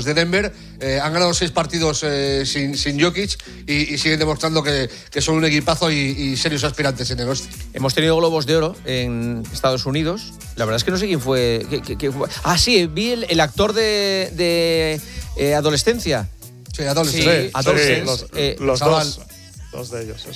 de Denver han ganado 6 partidos sin Jokic y siguen demostrando que son un equipazo y serios aspirantes en el oeste. Hemos tenido Globos de Oro en Estados Unidos. La verdad es que no sé quién fue. Sí, vi el actor de adolescencia. Sí, adolescencia. Los dos de ellos.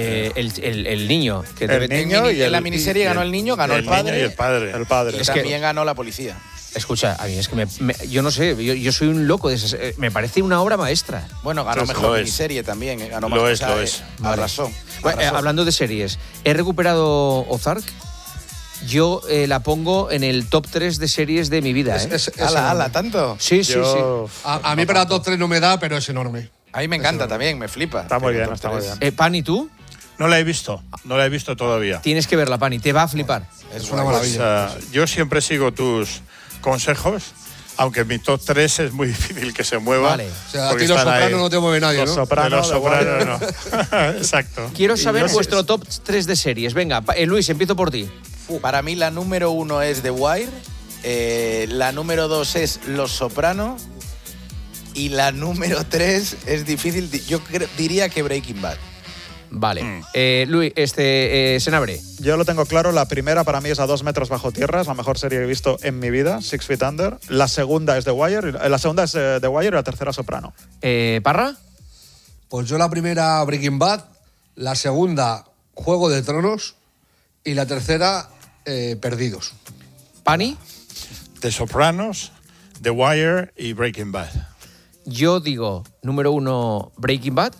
El niño. Que en la miniserie ganó el niño, ganó el padre. Y el padre. Y también ganó la policía. Escucha, a mí es que yo no sé, yo soy un loco de esas. Me parece una obra maestra. Bueno, ganó mejor miniserie también. Ganó más. Lo es. Arrasó. Hablando de series, he recuperado Ozark. Yo la pongo en el top 3 de series de mi vida. ¡Hala, tanto! Sí. A mí para top 3 no me da, pero es enorme. A mí me encanta también, me flipa. Está muy bien. Pan, ¿y tú? No la he visto todavía. Tienes que verla, Pani, te va a flipar. Es una maravilla. Yo siempre sigo tus consejos, aunque mi top 3 es muy difícil que se mueva. Vale. O sea, a ti Los Sopranos no te mueve nadie, ¿no? Los Sopranos no. Exacto. Quiero saber vuestro top 3 de series. Venga, Luis, empiezo por ti. Para mí la número 1 es The Wire, la número 2 es Los Soprano y la número 3 es difícil, yo diría que Breaking Bad. Vale. Luis, Senabre. Yo lo tengo claro, la primera para mí es A 2 metros bajo tierra, es la mejor serie que he visto en mi vida, 6 Feet Under. La segunda es The Wire, y la tercera Soprano. ¿Parra? Pues yo la primera Breaking Bad, la segunda Juego de Tronos y la tercera Perdidos. ¿Pani? The Sopranos, The Wire y Breaking Bad. Yo digo, número 1, Breaking Bad.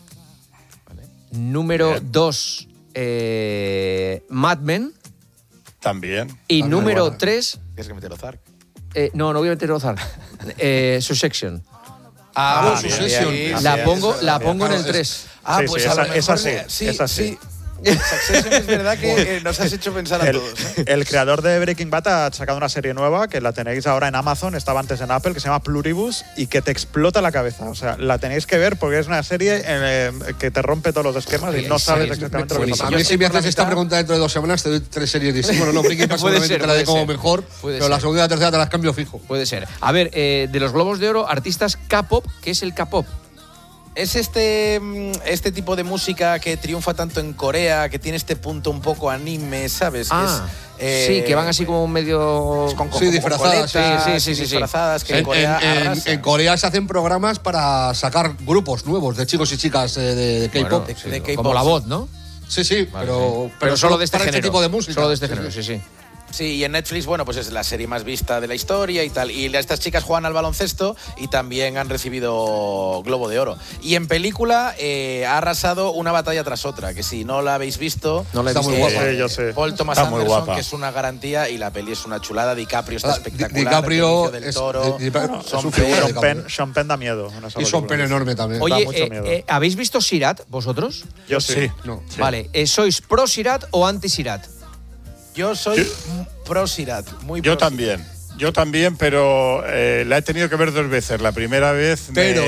Número 2, Mad Men. También. Y número 3... ¿Tienes que meter Ozark? No voy a meter Ozark. Succession. Succession. La pongo en el 3. Pues a lo mejor sí. Succession es verdad que nos has hecho pensar a todos. El creador de Breaking Bad ha sacado una serie nueva que la tenéis ahora en Amazon, estaba antes en Apple, que se llama Pluribus y que te explota la cabeza. O sea, la tenéis que ver porque es una serie que te rompe todos los esquemas y no sabes exactamente lo que pasa. A mí si me haces esta pregunta dentro de 2 semanas te doy 3 series distintas. No, Breaking Bad seguramente te la dé como mejor, pero la segunda y la tercera te las cambio fijo. Puede ser. A ver, de los Globos de Oro, artistas K-pop, ¿qué es el K-pop? Es este tipo de música que triunfa tanto en Corea, que tiene este punto un poco anime, ¿sabes? Sí, que van así como medio... disfrazadas. Sí, disfrazadas, que en Corea se hacen programas para sacar grupos nuevos de chicos y chicas de K-pop. Como La Voz, ¿no? Sí, vale, pero solo de este para género. este tipo de música. Solo de este género, sí. Sí, y en Netflix, bueno, pues es la serie más vista de la historia y tal. Y estas chicas juegan al baloncesto y también han recibido Globo de Oro. Y en película ha arrasado una batalla tras otra, que si no la habéis visto... No la he visto. Muy guapa. Yo sé. Paul Thomas Está muy Anderson, guapa. que es una garantía, y la peli es una chulada. DiCaprio está espectacular. DiCaprio del Toro, Sean Penn da miedo. Y Sean Penn enorme también. Oye, ¿habéis visto Sirat vosotros? Yo sí. No. Sí. Vale, ¿sois pro Sirat o anti Sirat? Yo soy pro Sirat, muy pro. Yo también, pero la he tenido que ver 2 veces. La primera vez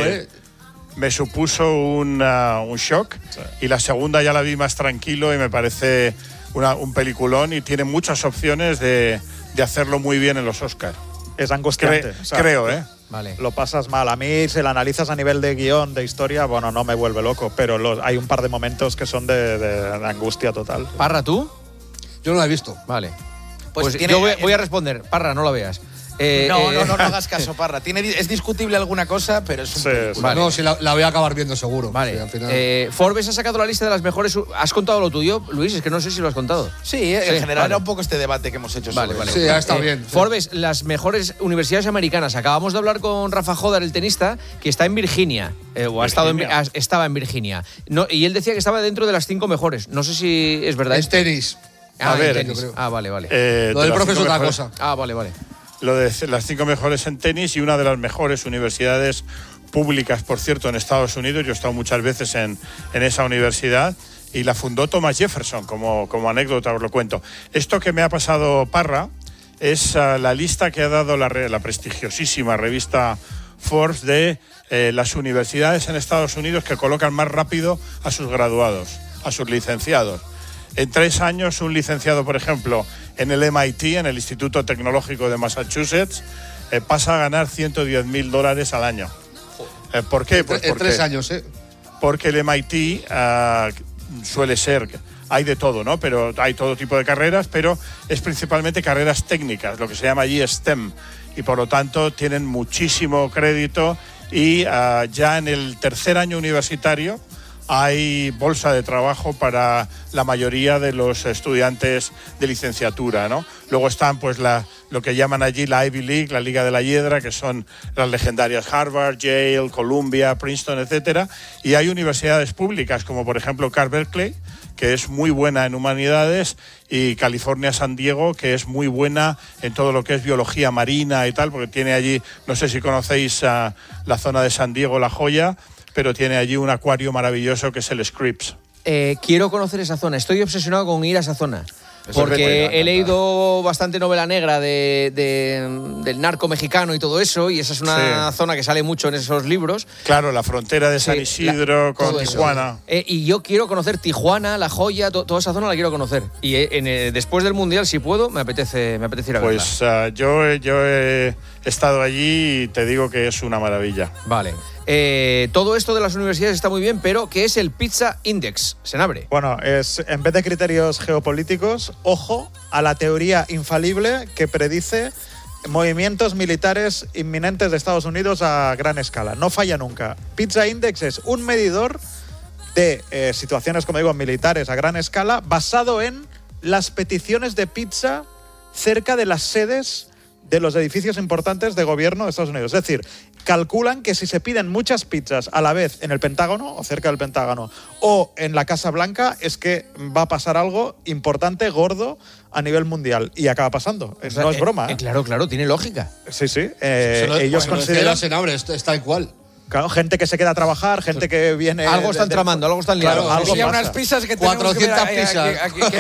me supuso un shock, y la segunda ya la vi más tranquilo y me parece un peliculón y tiene muchas opciones de hacerlo muy bien en los Oscars. Es angustiante. Creo. Vale. Lo pasas mal. A mí, si la analizas a nivel de guión, de historia, bueno, no me vuelve loco, pero hay un par de momentos que son de angustia total. ¿Parra, tú? Yo no la he visto. Vale. Pues yo voy a responder. Parra, no la veas. No hagas caso, Parra. Es discutible alguna cosa, pero es un película. Vale. No, si la voy a acabar viendo seguro. Vale. Sí, al final. Forbes ha sacado la lista de las mejores... ¿Has contado lo tuyo, Luis? Es que no sé si lo has contado. Sí, en general era un poco este debate que hemos hecho sobre Vale. Sí, ha estado bien. Forbes, las mejores universidades americanas. Acabamos de hablar con Rafa Jodar, el tenista, que está en Virginia. Estaba en Virginia. No, y él decía que estaba dentro de las 5 mejores. No sé si es verdad. Es tenis. Tenis. Vale. Lo del profe es otra cosa. Vale. Lo de las 5 mejores en tenis y una de las mejores universidades públicas, por cierto, en Estados Unidos. Yo he estado muchas veces en esa universidad y la fundó Thomas Jefferson, como anécdota os lo cuento. Esto que me ha pasado Parra es la lista que ha dado la prestigiosísima revista Forbes de las universidades en Estados Unidos que colocan más rápido a sus graduados, a sus licenciados. En 3 años, un licenciado, por ejemplo, en el MIT, en el Instituto Tecnológico de Massachusetts, pasa a ganar $110,000 al año. ¿Por qué? Pues en 3 años, ¿eh? Porque el MIT suele ser, hay de todo, ¿no? Pero hay todo tipo de carreras, pero es principalmente carreras técnicas, lo que se llama allí STEM, y por lo tanto tienen muchísimo crédito y ya en el tercer año universitario hay bolsa de trabajo para la mayoría de los estudiantes de licenciatura, ¿no? Luego están pues lo que llaman allí la Ivy League, la Liga de la Hiedra, que son las legendarias Harvard, Yale, Columbia, Princeton, etcétera. Y hay universidades públicas como por ejemplo Berkeley, que es muy buena en humanidades, y California San Diego, que es muy buena en todo lo que es biología marina y tal, porque tiene allí, no sé si conocéis la zona de San Diego, La Joya, pero tiene allí un acuario maravilloso que es el Scripps. Quiero conocer esa zona, estoy obsesionado con ir a esa zona. Porque he leído bastante novela negra del narco mexicano y todo eso, y esa es una zona que sale mucho en esos libros. Claro, la frontera de San Isidro con Tijuana. Y yo quiero conocer Tijuana, La Joya, toda esa zona la quiero conocer. Y después del Mundial, si puedo, me apetece ir a verla. Pues yo he estado allí y te digo que es una maravilla. Vale. Todo esto de las universidades está muy bien, pero ¿qué es el Pizza Index? Senabre. Bueno, es en vez de criterios geopolíticos, ojo a la teoría infalible que predice movimientos militares inminentes de Estados Unidos a gran escala. No falla nunca. Pizza Index es un medidor de situaciones, como digo, militares a gran escala, basado en las peticiones de pizza cerca de las sedes de los edificios importantes de gobierno de Estados Unidos. Es decir, calculan que si se piden muchas pizzas a la vez en el Pentágono o cerca del Pentágono o en la Casa Blanca, es que va a pasar algo importante, gordo, a nivel mundial. Y acaba pasando. O sea, no es broma. Claro, tiene lógica. Sí. Ellos consideran... Senabre, está igual. Claro, gente que se queda a trabajar, gente que viene... Algo están tramando, algo están liando. Claro, algo ya pasa. unas pizzas que 400 pizzas.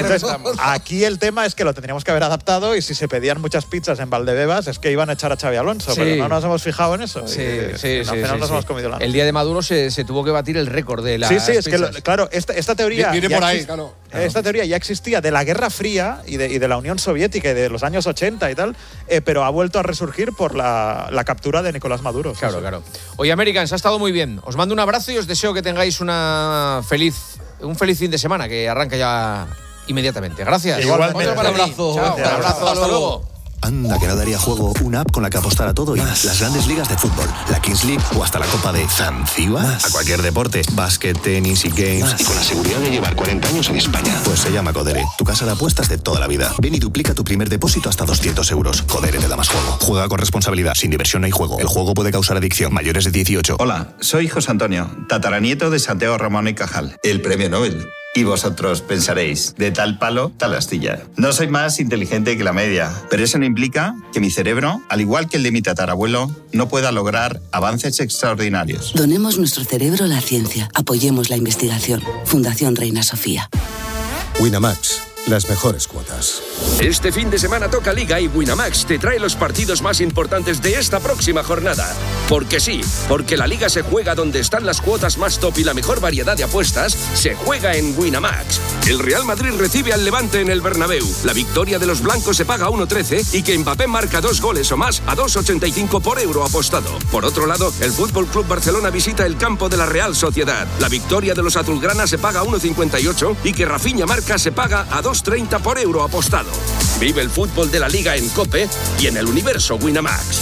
Aquí el tema es que lo tendríamos que haber adaptado, y si se pedían muchas pizzas en Valdebebas es que iban a echar a Xabi Alonso, pero no nos hemos fijado en eso. Sí, al final nos hemos comido la noche. El día de Maduro se tuvo que batir el récord de las es pizzas. que claro, esta teoría... Viene por ahí, claro. Esta teoría ya existía de la Guerra Fría y de la Unión Soviética y de los años 80 y tal, pero ha vuelto a resurgir por la captura de Nicolás Maduro. Claro. Oye, Americans, ha estado muy bien. Os mando un abrazo y os deseo que tengáis un feliz fin de semana que arranca ya inmediatamente. Gracias. Igualmente. Un abrazo. Chao. Un abrazo. Hasta luego. Anda, que no daría juego una app con la que apostar a todo y más. Las grandes ligas de fútbol, la Kings League o hasta la Copa de Zanzíbar. A cualquier deporte, básquet, tenis y games. Más. Y con la seguridad de llevar 40 años en España. Pues se llama Codere, tu casa de apuestas de toda la vida. Ven y duplica tu primer depósito hasta 200 euros. Codere te da más juego. Juega con responsabilidad. Sin diversión no hay juego. El juego puede causar adicción. Mayores de 18. Hola, soy José Antonio, tataranieto de Santiago Ramón y Cajal, el premio Nobel. Y vosotros pensaréis, de tal palo, tal astilla. No soy más inteligente que la media, pero eso no implica que mi cerebro, al igual que el de mi tatarabuelo, no pueda lograr avances extraordinarios. Donemos nuestro cerebro a la ciencia. Apoyemos la investigación. Fundación Reina Sofía. Winamax, las mejores cuotas. Este fin de semana toca Liga y Winamax te trae los partidos más importantes de esta próxima jornada. Porque sí, porque la Liga se juega donde están las cuotas más top y la mejor variedad de apuestas se juega en Winamax. El Real Madrid recibe al Levante en el Bernabéu. La victoria de los blancos se paga a 1.13 y que Mbappé marca 2 goles o más a 2.85 por euro apostado. Por otro lado, el Fútbol Club Barcelona visita el campo de la Real Sociedad. La victoria de los azulgrana se paga a 1.58 y que Rafinha marca se paga a 2.30 por euro apostado. Vive el fútbol de la Liga en COPE y en el universo Winamax.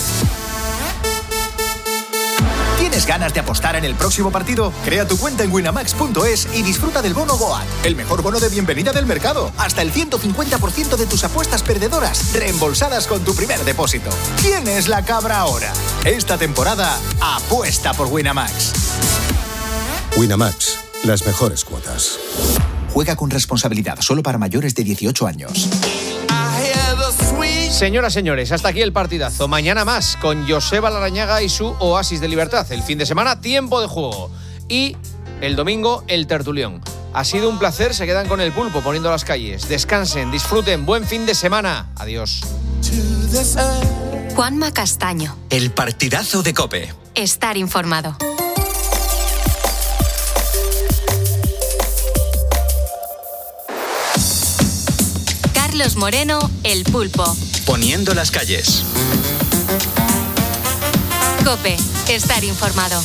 ¿Tienes ganas de apostar en el próximo partido? Crea tu cuenta en winamax.es y disfruta del bono GOAT, el mejor bono de bienvenida del mercado. Hasta el 150% de tus apuestas perdedoras reembolsadas con tu primer depósito. ¿Quién es la cabra ahora? Esta temporada, apuesta por Winamax. Winamax, las mejores cuotas. Juega con responsabilidad, solo para mayores de 18 años. Señoras, señores, hasta aquí el partidazo. Mañana más con Joseba Larrañaga y su Oasis de Libertad. El fin de semana, tiempo de juego. Y el domingo, el tertulión. Ha sido un placer, se quedan con el pulpo poniendo las calles. Descansen, disfruten, buen fin de semana. Adiós. Juanma Castaño. El partidazo de COPE. Estar informado. Carlos Moreno, el pulpo. Poniendo las calles. COPE. Estar informado.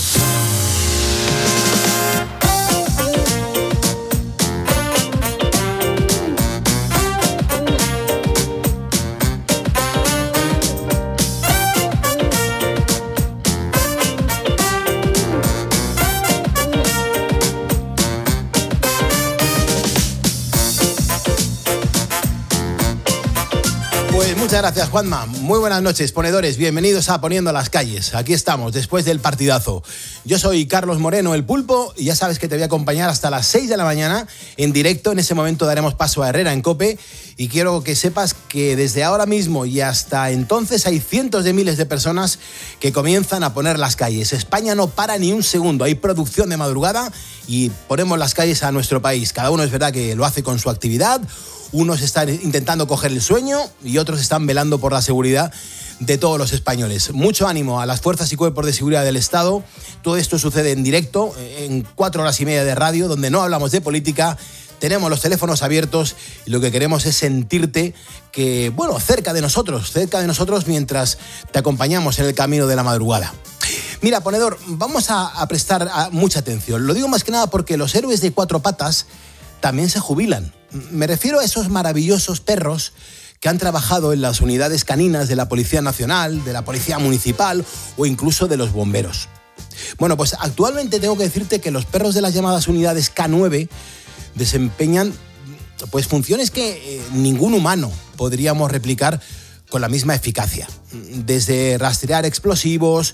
Pues muchas gracias, Juanma. Muy buenas noches, ponedores. Bienvenidos a Poniendo las Calles. Aquí estamos, después del partidazo. Yo soy Carlos Moreno, el Pulpo, y ya sabes que te voy a acompañar hasta las 6 de la mañana en directo. En ese momento daremos paso a Herrera en COPE. Y quiero que sepas que desde ahora mismo y hasta entonces hay cientos de miles de personas que comienzan a poner las calles. España no para ni un segundo. Hay producción de madrugada y ponemos las calles a nuestro país. Cada uno es verdad que lo hace con su actividad. Unos están intentando coger el sueño y otros están velando por la seguridad de todos los españoles. Mucho ánimo a las fuerzas y cuerpos de seguridad del Estado. Todo esto sucede en directo, en 4 horas y media de radio, donde no hablamos de política. Tenemos los teléfonos abiertos y lo que queremos es sentirte que, bueno, cerca de nosotros mientras te acompañamos en el camino de la madrugada. Mira, ponedor, vamos a prestar mucha atención. Lo digo más que nada porque los héroes de 4 patas también se jubilan. Me refiero a esos maravillosos perros que han trabajado en las unidades caninas de la Policía Nacional, de la Policía Municipal o incluso de los bomberos. Bueno, pues actualmente tengo que decirte que los perros de las llamadas unidades K9 desempeñan pues funciones que ningún humano podríamos replicar con la misma eficacia. Desde rastrear explosivos,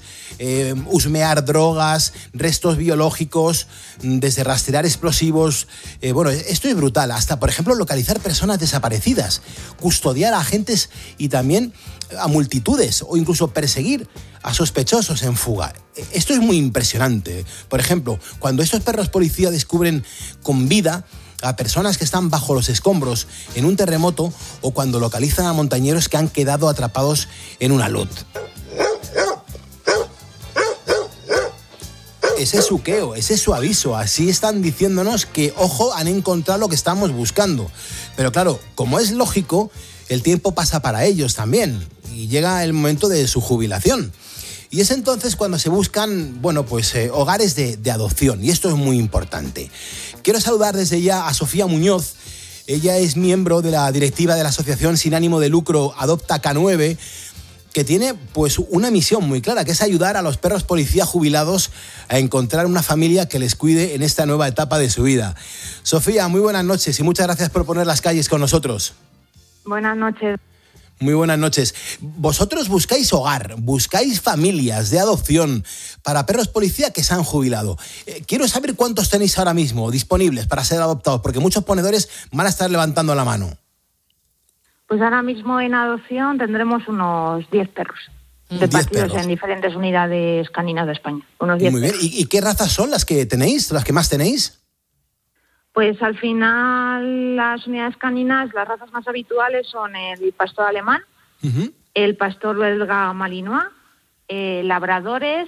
husmear drogas, restos biológicos, desde rastrear explosivos, bueno, esto es brutal, hasta por ejemplo localizar personas desaparecidas, custodiar a agentes y también a multitudes o incluso perseguir a sospechosos en fuga. Esto es muy impresionante. Por ejemplo, cuando estos perros policía descubren con vida a personas que están bajo los escombros en un terremoto o cuando localizan a montañeros que han quedado atrapados en una luz. Ese es su queo, ese es su aviso. Así están diciéndonos que, ojo, han encontrado lo que estamos buscando. Pero claro, como es lógico, el tiempo pasa para ellos también y llega el momento de su jubilación. Y es entonces cuando se buscan, bueno, pues hogares de adopción. Y esto es muy importante. Quiero saludar desde ya a Sofía Muñoz. Ella es miembro de la directiva de la asociación sin ánimo de lucro Adopta K9, que tiene pues una misión muy clara, que es ayudar a los perros policía jubilados a encontrar una familia que les cuide en esta nueva etapa de su vida. Sofía, muy buenas noches y muchas gracias por poner las calles con nosotros. Buenas noches. Muy buenas noches. Vosotros buscáis hogar, buscáis familias de adopción para perros policía que se han jubilado. Quiero saber cuántos tenéis ahora mismo disponibles para ser adoptados, porque muchos ponedores van a estar levantando la mano. Pues ahora mismo en adopción tendremos unos 10 perros repartidos en diferentes unidades caninas de España. Unos 10 Muy bien. perros. ¿Y qué razas son las que tenéis, las que más tenéis? Pues al final las unidades caninas, las razas más habituales son el pastor alemán, el pastor belga malinois, labradores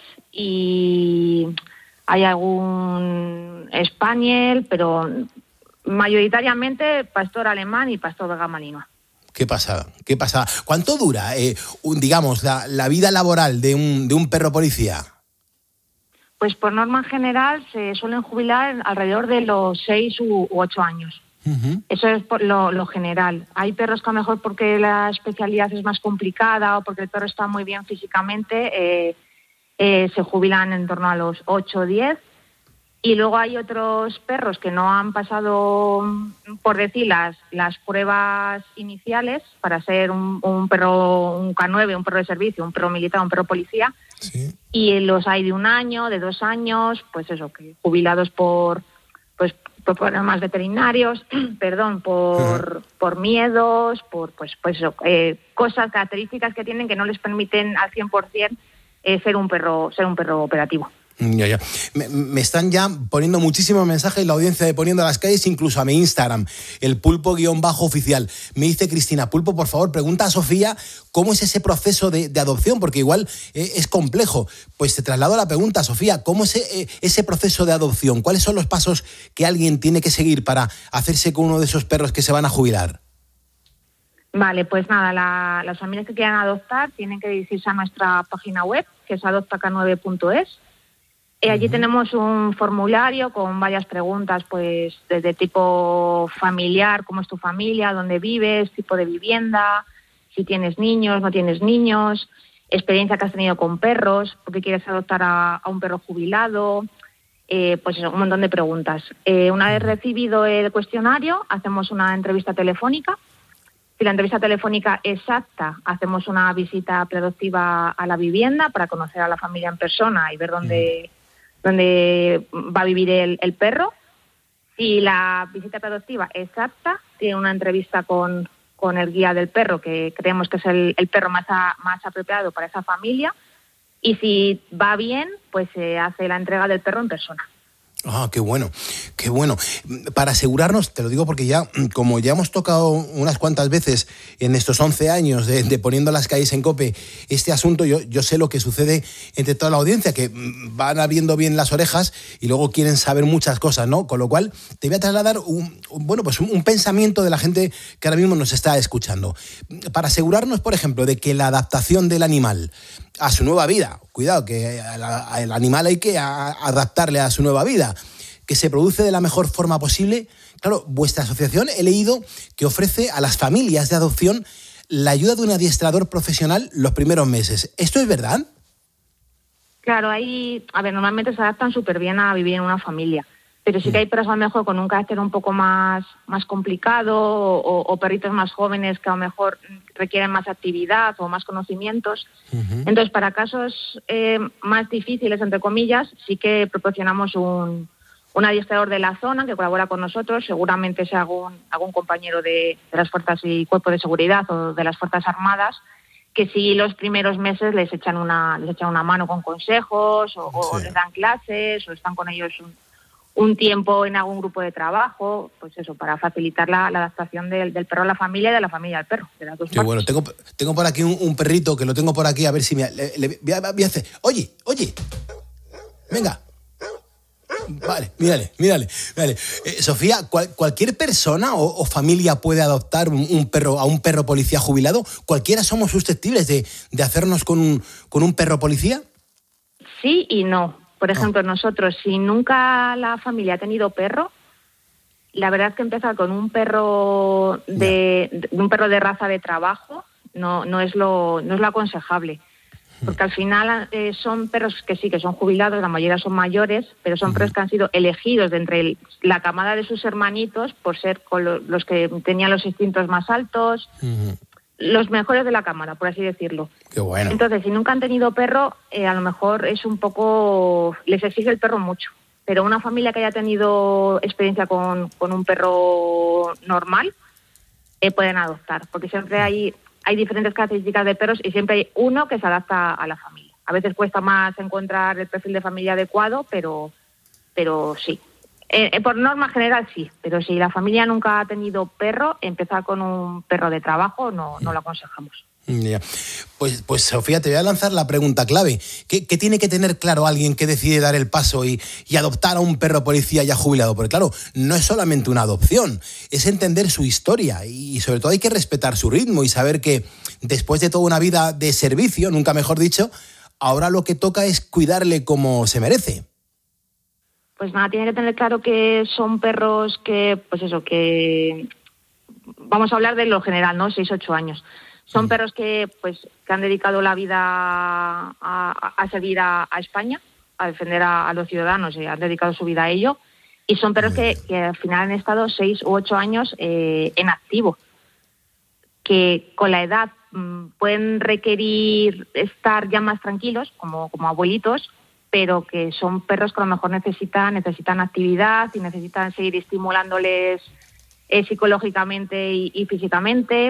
y hay algún spaniel, pero mayoritariamente pastor alemán y pastor belga malinois. Qué pasada, qué pasada. ¿Cuánto dura, digamos, la vida laboral de un perro policía? Pues por norma general se suelen jubilar alrededor de los 6 u 8 años. Eso es por lo general. Hay perros que a lo mejor porque la especialidad es más complicada o porque el perro está muy bien físicamente, se jubilan en torno a los 8 o 10. Y luego hay otros perros que no han pasado, por decir, las pruebas iniciales para ser un perro, un K9, un perro de servicio, un perro militar, un perro policía. Sí. Y los hay de 1 año, de 2 años, pues eso, que jubilados por problemas veterinarios, perdón, por miedos, por eso, cosas, características que tienen que no les permiten al 100% ser un perro operativo. Ya. Me están ya poniendo muchísimos mensajes la audiencia de Poniendo las Calles, incluso a mi Instagram, el pulpo_oficial. Me dice Cristina, Pulpo, por favor, pregunta a Sofía cómo es ese proceso de adopción, porque igual es complejo. Pues te traslado la pregunta, Sofía, ¿cómo es ese proceso de adopción? ¿Cuáles son los pasos que alguien tiene que seguir para hacerse con uno de esos perros que se van a jubilar? Vale, pues nada, las familias que quieran adoptar tienen que dirigirse a nuestra página web, que es adoptaca9.es. Allí tenemos un formulario con varias preguntas, pues desde tipo familiar, cómo es tu familia, dónde vives, tipo de vivienda, si tienes niños, no tienes niños, experiencia que has tenido con perros, por qué quieres adoptar a un perro jubilado, pues eso, un montón de preguntas. Una vez recibido el cuestionario, hacemos una entrevista telefónica. Si la entrevista telefónica es apta, hacemos una visita preadoptiva a la vivienda para conocer a la familia en persona y ver dónde va a vivir el perro. Si la visita preadoptiva es apta, tiene una entrevista con el guía del perro, que creemos que es el perro más apropiado para esa familia. Y si va bien, pues se hace la entrega del perro en persona. Ah, qué bueno, qué bueno. Para asegurarnos, te lo digo porque ya, como ya hemos tocado unas cuantas veces en estos 11 años de Poniendo las Calles en COPE este asunto, yo sé lo que sucede entre toda la audiencia, que van abriendo bien las orejas y luego quieren saber muchas cosas, ¿no? Con lo cual, te voy a trasladar un pensamiento de la gente que ahora mismo nos está escuchando. Para asegurarnos, por ejemplo, de que la adaptación del animal a su nueva vida, cuidado, que al animal hay que adaptarle a su nueva vida, que se produce de la mejor forma posible. Claro, vuestra asociación, he leído que ofrece a las familias de adopción la ayuda de un adiestrador profesional los primeros meses. ¿Esto es verdad? Claro, normalmente se adaptan súper bien a vivir en una familia, pero sí que hay perros a lo mejor con un carácter un poco más complicado o perritos más jóvenes que a lo mejor requieren más actividad o más conocimientos. Entonces, para casos más difíciles, entre comillas, sí que proporcionamos un adiestrador de la zona que colabora con nosotros, seguramente sea algún compañero de las fuerzas y cuerpos de seguridad o de las Fuerzas Armadas, que sí los primeros meses les echan una mano con consejos o les dan clases o están con ellos un tiempo en algún grupo de trabajo, pues eso, para facilitar la adaptación del perro a la familia y de la familia al perro, de las dos Qué partes. bueno, tengo por aquí un perrito que lo tengo por aquí, a ver si voy a hacer. Oye, venga. Vale, mírale. Sofía, ¿cualquier persona o familia puede adoptar a un perro policía jubilado? ¿Cualquiera somos susceptibles de hacernos con un perro policía? Sí y no. Por ejemplo, nosotros, si nunca la familia ha tenido perro, la verdad es que empezar con un perro de raza de trabajo no es lo aconsejable. Porque al final son perros que sí, que son jubilados, la mayoría son mayores, pero son perros que han sido elegidos de entre la camada de sus hermanitos por ser los que tenían los instintos más altos, los mejores de la camada, por así decirlo. Qué bueno. Entonces, si nunca han tenido perro, a lo mejor es un poco... les exige el perro mucho. Pero una familia que haya tenido experiencia con un perro normal, pueden adoptar. Porque siempre hay diferentes características de perros y siempre hay uno que se adapta a la familia. A veces cuesta más encontrar el perfil de familia adecuado, pero sí. Por norma general sí, pero si la familia nunca ha tenido perro, empezar con un perro de trabajo no lo aconsejamos. Ya. Pues Sofía, te voy a lanzar la pregunta clave. ¿Qué tiene que tener claro alguien que decide dar el paso y adoptar a un perro policía ya jubilado? Porque claro, no es solamente una adopción, es entender su historia y sobre todo hay que respetar su ritmo y saber que después de toda una vida de servicio, nunca mejor dicho, ahora lo que toca es cuidarle como se merece. Pues nada, tiene que tener claro que son perros que, pues eso, que vamos a hablar de lo general, ¿no? 6-8 años. Son perros que han dedicado la vida a servir a España, a defender a los ciudadanos, han dedicado su vida a ello. Y son perros que al final han estado 6 u 8 años en activo, que con la edad pueden requerir estar ya más tranquilos, como abuelitos, pero que son perros que a lo mejor necesitan actividad y necesitan seguir estimulándoles psicológicamente y físicamente.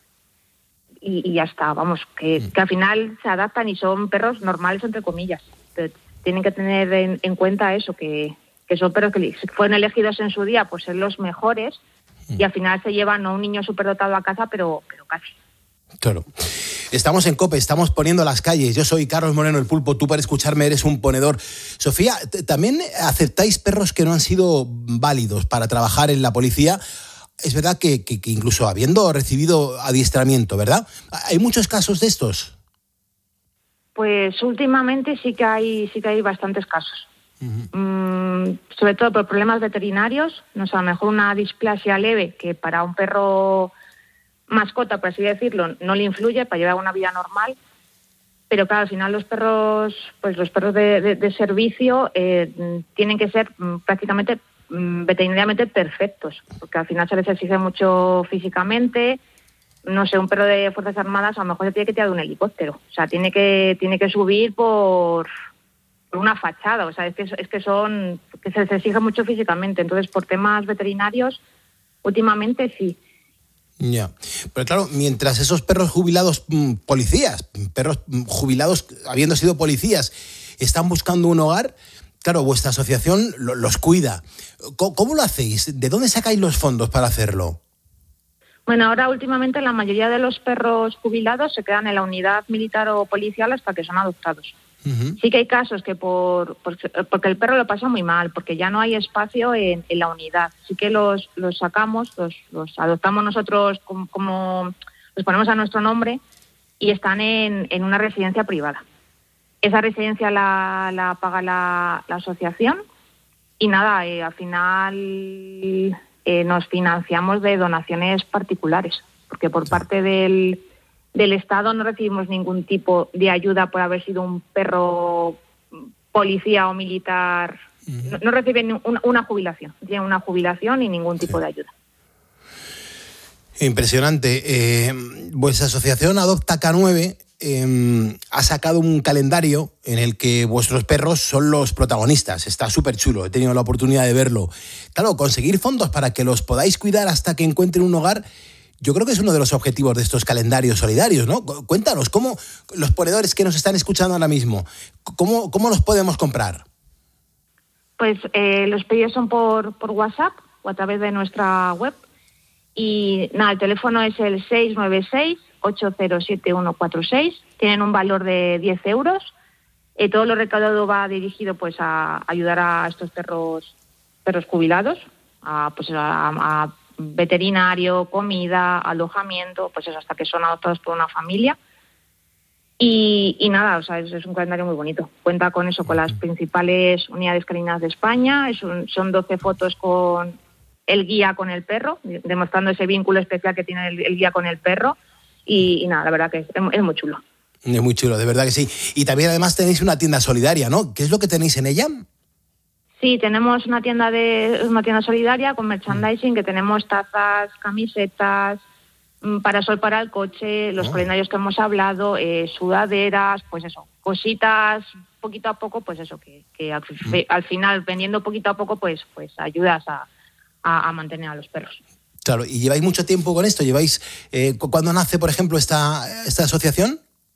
Y ya está, vamos, que al final se adaptan y son perros normales, entre comillas. Pero tienen que tener en cuenta eso, que son perros que fueron elegidos en su día por ser los mejores y al final se llevan no un niño superdotado a casa, pero casi. Claro. Estamos en COPE, estamos poniendo las calles. Yo soy Carlos Moreno, el Pulpo. Tú, para escucharme, eres un ponedor. Sofía, ¿también aceptáis perros que no han sido válidos para trabajar en la policía? Es verdad que incluso habiendo recibido adiestramiento, ¿verdad? ¿Hay muchos casos de estos? Pues últimamente sí que hay bastantes casos. Sobre todo por problemas veterinarios. No sé, a lo mejor una displasia leve que para un perro mascota, por así decirlo, no le influye para llevar una vida normal. Pero claro, al final los perros de servicio tienen que ser prácticamente veterinariamente perfectos, porque al final se les exige mucho físicamente. No sé, un perro de Fuerzas Armadas a lo mejor se tiene que tirar de un helicóptero. O sea, tiene que subir por una fachada. O sea, es que se les exige mucho físicamente. Entonces, por temas veterinarios, últimamente sí. Ya, pero claro, mientras esos perros jubilados, perros jubilados habiendo sido policías, están buscando un hogar, claro, vuestra asociación los cuida. ¿Cómo lo hacéis? ¿De dónde sacáis los fondos para hacerlo? Bueno, ahora últimamente la mayoría de los perros jubilados se quedan en la unidad militar o policial hasta que son adoptados. Sí que hay casos que porque el perro lo pasa muy mal, porque ya no hay espacio en la unidad. Sí que los sacamos, los adoptamos nosotros, como los ponemos a nuestro nombre y están en una residencia privada. Esa residencia la paga la asociación y nada, al final nos financiamos de donaciones particulares, porque por parte del Estado no recibimos ningún tipo de ayuda por haber sido un perro policía o militar. No reciben una jubilación. Tienen una jubilación y ningún tipo de ayuda. Impresionante. Vuestra asociación Adopta K9 ha sacado un calendario en el que vuestros perros son los protagonistas. Está súper chulo, he tenido la oportunidad de verlo. Claro, conseguir fondos para que los podáis cuidar hasta que encuentren un hogar, yo creo que es uno de los objetivos de estos calendarios solidarios, ¿no? Cuéntanos, ¿cómo los ponedores que nos están escuchando ahora mismo, cómo los podemos comprar? Pues los pedidos son por WhatsApp o a través de nuestra web. Y nada, el teléfono es el 696-807146. Tienen un valor de 10 euros. Todo lo recaudado va dirigido pues a ayudar a estos perros jubilados, a veterinario, comida, alojamiento, pues eso, hasta que son adoptados por una familia. Y nada, o sea, es un calendario muy bonito. Cuenta con eso, con las principales unidades caninas de España. Son 12 fotos con el guía con el perro, demostrando ese vínculo especial que tiene el guía con el perro. Y nada, la verdad que es muy chulo. Es muy chulo, de verdad que sí. Y también además tenéis una tienda solidaria, ¿no? ¿Qué es lo que tenéis en ella? Sí, tenemos una tienda solidaria con merchandising, que tenemos tazas, camisetas, parasol para el coche, los calendarios que hemos hablado, sudaderas, pues eso, cositas poquito a poco, pues eso, que al final, vendiendo poquito a poco, pues ayudas a mantener a los perros. Claro, ¿y lleváis mucho tiempo con esto? ¿Cuándo nace, por ejemplo, esta asociación?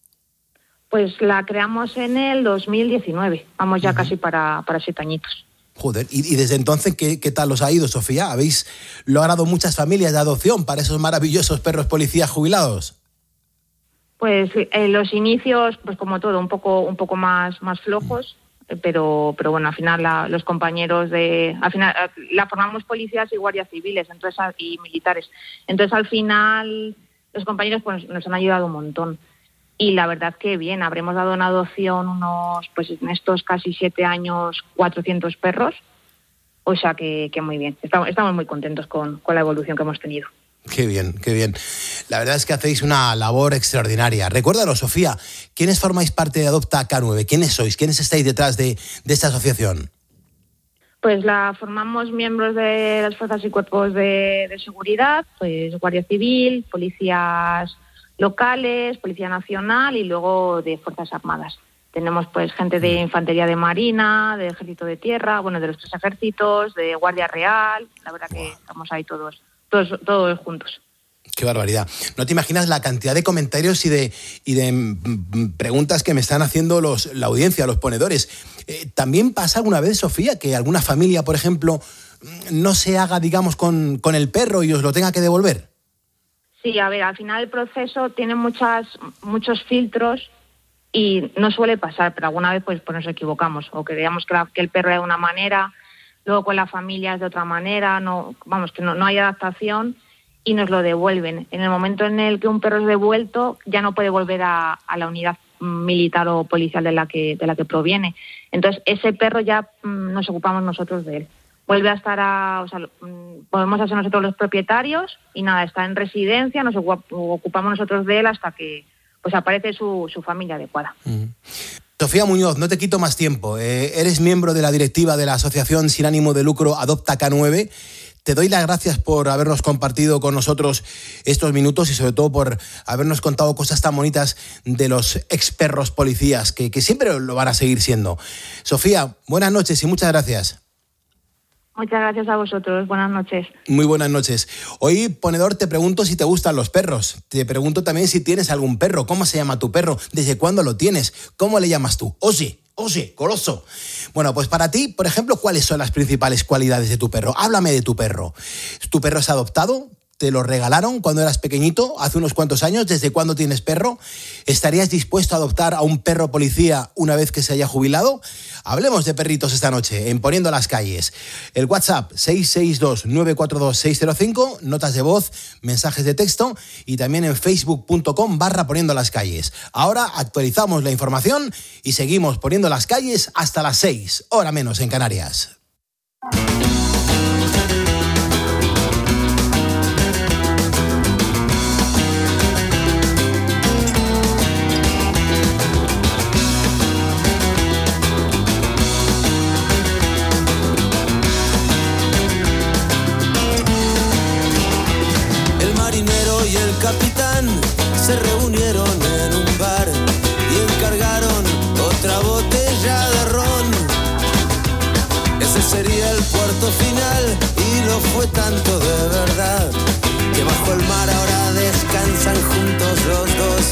Pues la creamos en el 2019, vamos ya casi para 7 añitos. Joder, ¿y desde entonces qué tal os ha ido, Sofía? ¿Habéis logrado muchas familias de adopción para esos maravillosos perros policías jubilados? Pues los inicios, pues como todo, un poco más flojos, pero bueno, al final los compañeros al final la formamos policías y guardias civiles, y militares. Entonces al final los compañeros pues nos han ayudado un montón. Y la verdad que bien, habremos dado en adopción pues en estos casi 7 años, 400 perros. O sea que muy bien. Estamos muy contentos con la evolución que hemos tenido. Qué bien, qué bien. La verdad es que hacéis una labor extraordinaria. Recuérdalo, Sofía, ¿quiénes formáis parte de Adopta K9? ¿Quiénes sois? ¿Quiénes estáis detrás de esta asociación? Pues la formamos miembros de las fuerzas y cuerpos de seguridad, pues Guardia Civil, policías locales, Policía Nacional y luego de Fuerzas Armadas. Tenemos pues gente de Infantería de Marina, de Ejército de Tierra, bueno, de los 3 ejércitos, de Guardia Real. La verdad que estamos ahí todos juntos. Qué barbaridad. No te imaginas la cantidad de comentarios y de preguntas que me están haciendo la audiencia, los ponedores. ¿También pasa alguna vez, Sofía, que alguna familia, por ejemplo, no se haga, digamos, con el perro y os lo tenga que devolver? Sí, a ver, al final el proceso tiene muchos filtros y no suele pasar, pero alguna vez pues nos equivocamos o creíamos que el perro era de una manera, luego con la familia es de otra manera, no hay adaptación y nos lo devuelven. En el momento en el que un perro es devuelto ya no puede volver a la unidad militar o policial de la que proviene. Entonces, ese perro ya nos ocupamos nosotros de él. Vuelve a estar podemos hacer nosotros los propietarios y nada, está en residencia, nos ocupamos nosotros de él hasta que pues aparece su familia adecuada. Sofía Muñoz, no te quito más tiempo. Eres miembro de la directiva de la asociación sin ánimo de lucro Adopta K9. Te doy las gracias por habernos compartido con nosotros estos minutos y sobre todo por habernos contado cosas tan bonitas de los experros policías, que siempre lo van a seguir siendo. Sofía, buenas noches y muchas gracias. Muchas gracias a vosotros. Buenas noches. Muy buenas noches. Hoy, Ponedor, te pregunto si te gustan los perros. Te pregunto también si tienes algún perro. ¿Cómo se llama tu perro? ¿Desde cuándo lo tienes? ¿Cómo le llamas tú? Osi, Coloso. Bueno, pues para ti, por ejemplo, ¿cuáles son las principales cualidades de tu perro? Háblame de tu perro. ¿Tu perro es adoptado? ¿Te lo regalaron cuando eras pequeñito, hace unos cuantos años? ¿Desde cuándo tienes perro? ¿Estarías dispuesto a adoptar a un perro policía una vez que se haya jubilado? Hablemos de perritos esta noche en Poniendo las Calles. El WhatsApp 662-942-605, notas de voz, mensajes de texto y también en facebook.com/Poniendo las Calles. Ahora actualizamos la información y seguimos Poniendo las Calles hasta las 6, hora menos en Canarias. Capitán se reunieron en un bar y encargaron otra botella de ron. Ese sería el puerto final y lo fue tanto de verdad que bajo el mar ahora descansan juntos los dos.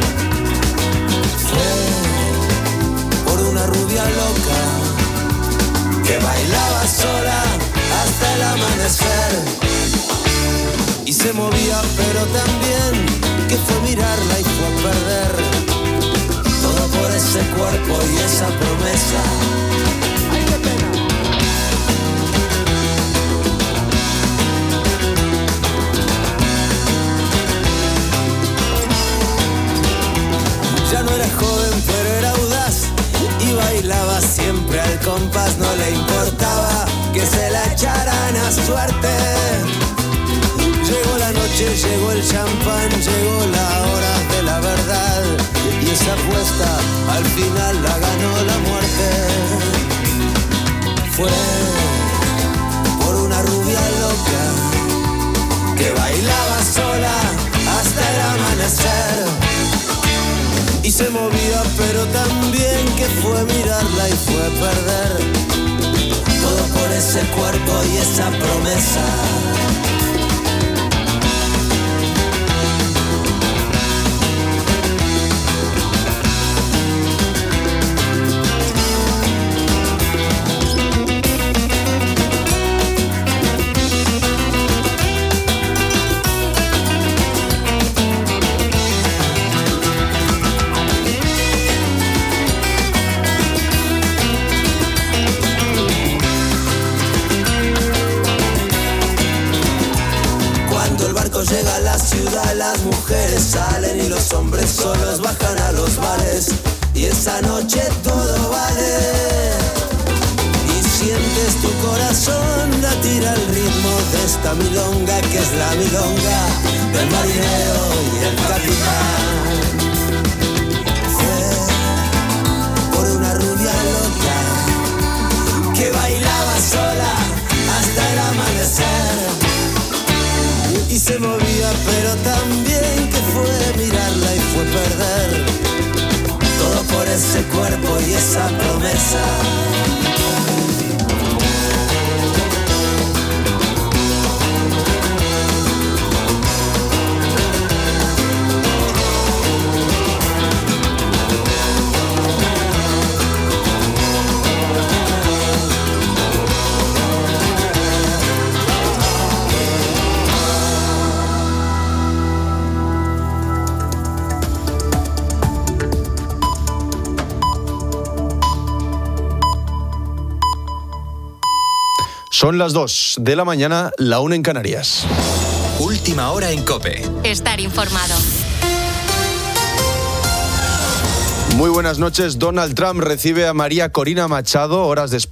Fue por una rubia loca que bailaba sola hasta el amanecer. Y se movía pero también que fue mirarla y fue a perder todo por ese cuerpo y esa promesa. ¡Ay, qué pena! Ya no era joven pero era audaz y bailaba siempre al compás. No le importaba que se la echaran a suerte. Llegó la noche, llegó el champán, llegó la hora de la verdad y esa apuesta al final la ganó la muerte. Fue por una rubia loca que bailaba sola hasta el amanecer y se movía pero también que fue mirarla y fue a perder todo por ese cuerpo y esa promesa. Llega a la ciudad, las mujeres salen y los hombres solos bajan a los bares y esa noche todo vale y sientes tu corazón latir al ritmo de esta milonga que es la milonga del marinero y el capitán. Fue por una rubia loca que bailaba sola hasta el amanecer y se movía pero también que fue mirarla y fue perder todo por ese cuerpo y esa promesa. Son las 2 de la mañana, la 1 en Canarias. Última hora en COPE. Estar informado. Muy buenas noches. Donald Trump recibe a María Corina Machado horas después